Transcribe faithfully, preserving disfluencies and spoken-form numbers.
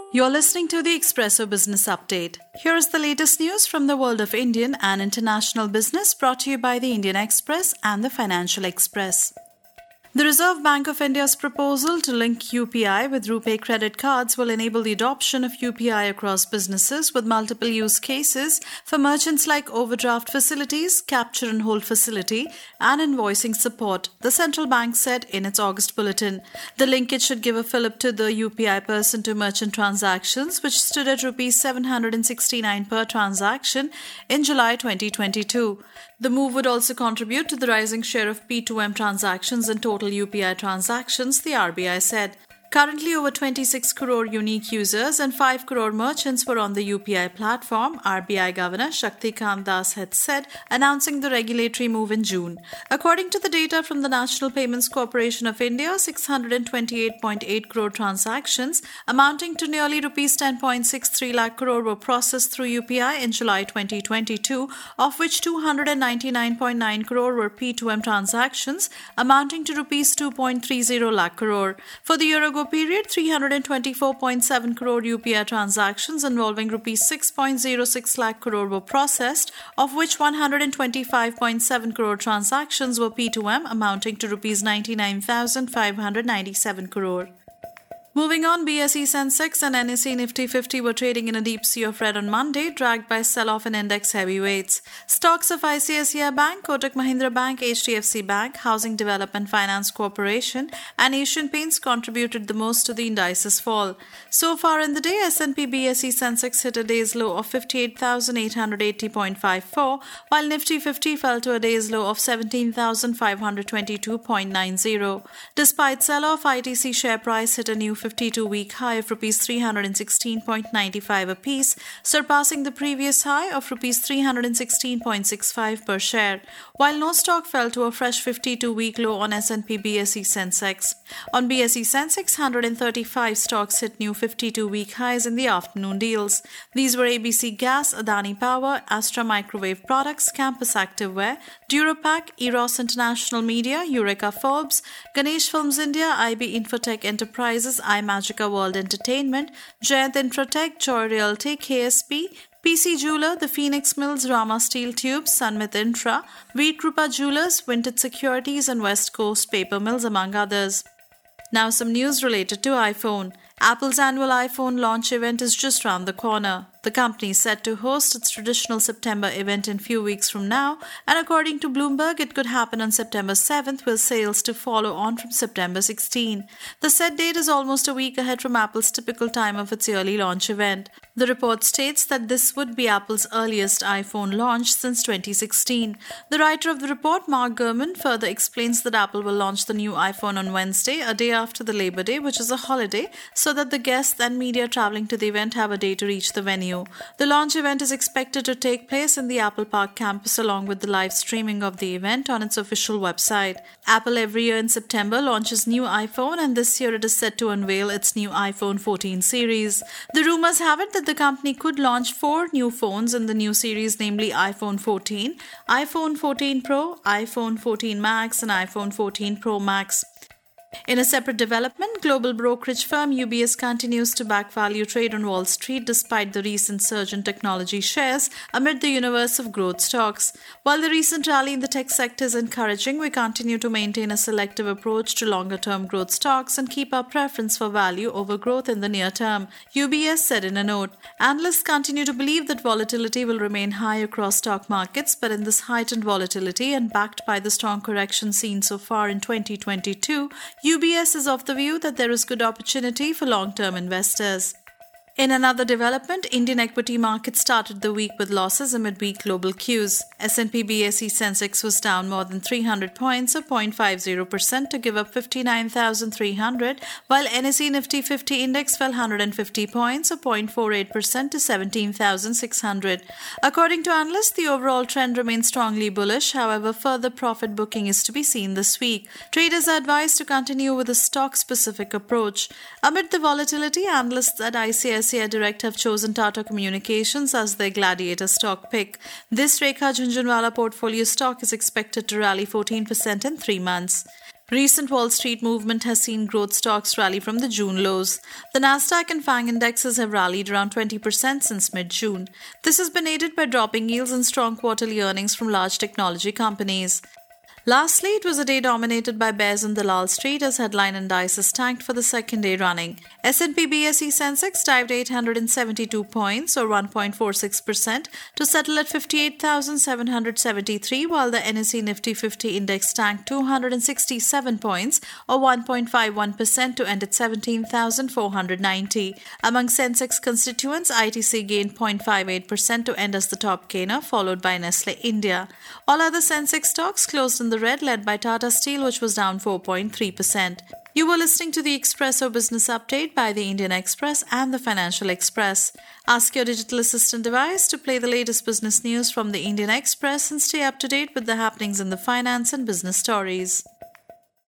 You're listening to the Expresso Business Update. Here is the latest news from the world of Indian and international business brought to you by the Indian Express and the Financial Express. The Reserve Bank of India's proposal to link U P I with RuPay credit cards will enable the adoption of U P I across businesses with multiple use cases for merchants like overdraft facilities, capture and hold facility, and invoicing support, the central bank said in its August bulletin. The linkage should give a fillip to the U P I person-to-merchant transactions, which stood at rupees seven hundred sixty-nine per transaction in July twenty twenty-two. The move would also contribute to the rising share of P two M transactions in total U P I transactions, the R B I said. Currently, over twenty-six crore unique users and five crore merchants were on the U P I platform, R B I Governor Shaktikant Das had said, announcing the regulatory move in June. According to the data from the National Payments Corporation of India, six hundred twenty-eight point eight crore transactions amounting to nearly rupees ten point six three lakh crore were processed through U P I in July twenty twenty-two, of which two hundred ninety-nine point nine crore were P two M transactions amounting to rupees two point three zero lakh crore. For the year ago period, three hundred twenty-four point seven crore U P I transactions involving rupees six point zero six lakh crore were processed, of which one hundred twenty-five point seven crore transactions were P two M amounting to rupees ninety-nine thousand five hundred ninety-seven crore. Moving on, B S E Sensex and N S E Nifty fifty were trading in a deep sea of red on Monday, dragged by sell-off in index heavyweights. Stocks of I C I C I Bank, Kotak Mahindra Bank, H D F C Bank, Housing Development Finance Corporation and Asian Paints contributed the most to the indices' fall. So far in the day, S and P B S E Sensex hit a day's low of fifty-eight thousand eight hundred eighty point five four, while Nifty fifty fell to a day's low of seventeen thousand five hundred twenty-two point nine zero. Despite sell-off, I T C share price hit a new fifty-two-week high of rupees three hundred sixteen point nine five apiece, surpassing the previous high of rupees three hundred sixteen point six five per share, while no stock fell to a fresh fifty-two-week low on S and P B S E Sensex. On B S E Sensex, one hundred thirty-five stocks hit new fifty-two-week highs in the afternoon deals. These were A B C Gas, Adani Power, Astra Microwave Products, Campus Activewear, Durapack, Eros International Media, Eureka Forbes, Ganesh Films India, I B Infotech Enterprises, iMagica World Entertainment, Jayant Infratech, Joy Realty, K S P, P C Jeweler, The Phoenix Mills, Rama Steel Tubes, Sunmit Infra, Veet Krupa Jewelers, Vintage Securities and West Coast Paper Mills, among others. Now some news related to iPhone. Apple's annual iPhone launch event is just round the corner. The company is set to host its traditional September event in few weeks from now, and according to Bloomberg, it could happen on September seventh, with sales to follow on from September sixteenth. The set date is almost a week ahead from Apple's typical time of its yearly launch event. The report states that this would be Apple's earliest iPhone launch since twenty sixteen. The writer of the report, Mark Gurman, further explains that Apple will launch the new iPhone on Wednesday, a day after the Labor Day, which is a holiday, so that the guests and media traveling to the event have a day to reach the venue. The launch event is expected to take place in the Apple Park campus along with the live streaming of the event on its official website. Apple every year in September launches new iPhone, and this year it is set to unveil its new iPhone fourteen series. The rumors have it that the company could launch four new phones in the new series, namely iPhone fourteen, iPhone fourteen Pro, iPhone fourteen Max and iPhone fourteen Pro Max. In a separate development, global brokerage firm U B S continues to back value trade on Wall Street despite the recent surge in technology shares amid the universe of growth stocks. While the recent rally in the tech sector is encouraging, we continue to maintain a selective approach to longer-term growth stocks and keep our preference for value over growth in the near term, U B S said in a note. Analysts continue to believe that volatility will remain high across stock markets, but in this heightened volatility and backed by the strong correction seen so far in twenty twenty-two, U B S is of the view that there is good opportunity for long-term investors. In another development, Indian equity markets started the week with losses amid weak global cues. S and P B S E Sensex was down more than three hundred points or zero point five zero percent to give up fifty-nine thousand three hundred, while N S E Nifty fifty index fell one hundred fifty points or zero point four eight percent to seventeen thousand six hundred. According to analysts, the overall trend remains strongly bullish. However, further profit booking is to be seen this week. Traders are advised to continue with a stock-specific approach. Amid the volatility, analysts at I C I C I Direct have chosen Tata Communications as their gladiator stock pick. This Rekha Jhunjhunwala portfolio stock is expected to rally fourteen percent in three months. Recent Wall Street movement has seen growth stocks rally from the June lows. The Nasdaq and FANG indexes have rallied around twenty percent since mid-June. This has been aided by dropping yields and strong quarterly earnings from large technology companies. Lastly, it was a day dominated by bears on Dalal Street as headline indices tanked for the second day running. S and P B S E Sensex dived eight hundred seventy-two points or one point four six percent to settle at fifty-eight thousand seven hundred seventy-three, while the N S E Nifty fifty index tanked two hundred sixty-seven points or one point five one percent to end at seventeen thousand four hundred ninety. Among Sensex constituents, I T C gained zero point five eight percent to end as the top gainer, followed by Nestle India. All other Sensex stocks closed in the red, led by Tata Steel, which was down four point three percent. You were listening to the Expresso Business Update by the Indian Express and the Financial Express. Ask your digital assistant device to play the latest business news from the Indian Express and stay up to date with the happenings in the finance and business stories.